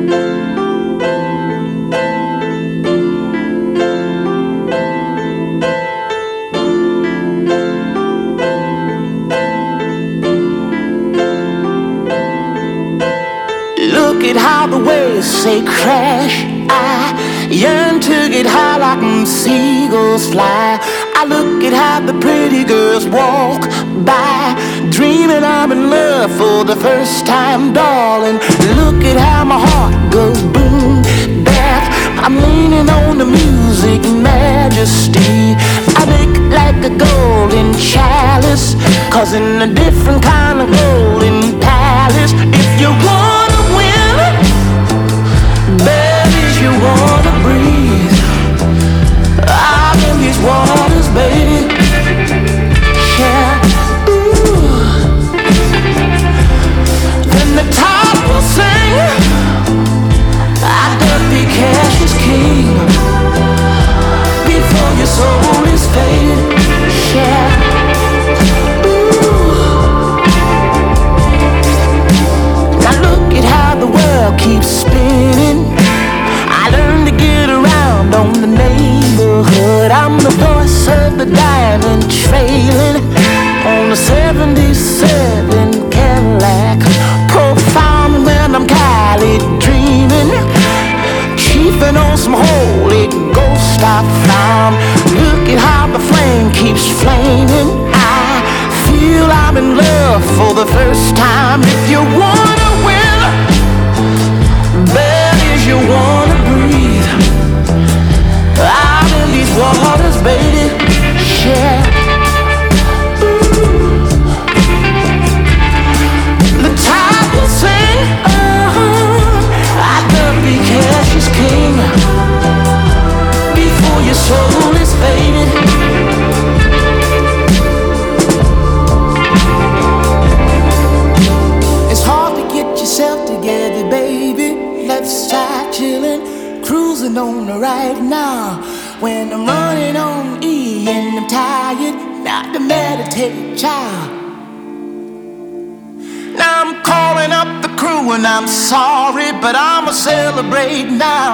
Look at how the waves say crash. I yearn to get high like seagulls fly. I look at how the pretty girls walk by, dreaming I'm in love for the first time, darling. Look at how my heart goes boom, back. I'm leaning on the music majesty. I make like a golden chalice, causing a different kind of golden palace. If you wanna win, baby, you wanna breathe. I'm in these waters, baby. Yeah. Ooh. Then the top will sing, I don't be cash is king. Before your soul is faded. Yeah. Keeps spinning. I learned to get around on the neighborhood. I'm the voice of the diamond trailing on the 77 Cadillac. Profound when I'm Cali dreaming, chiefing on some Holy Ghost I found. Look at how the flame keeps flaming. I feel I'm in love for the first time. If you wanna win, baby, you wanna breathe. I'm in these waters, baby. Yeah. The tide will sing. I'd love be Cassius King before your soul is faded. It's hard to get yourself together, baby. Let's start chillin', cruising on the right now. When I'm running on E and I'm tired, not to meditate, child. Now I'm calling up the crew and I'm sorry, but I'ma celebrate now.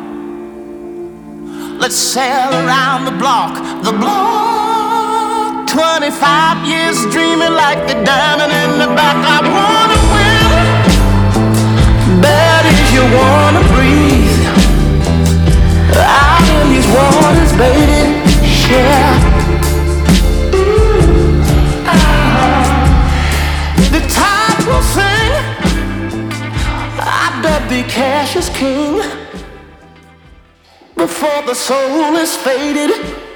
Let's sail around the block, the block. 25 years dreaming like the diamond in the back. I wanna win, bad as you wanna breathe. Out in these waters, baby, yeah. The tide will sing, I'd love be Cassius King before the soul is faded.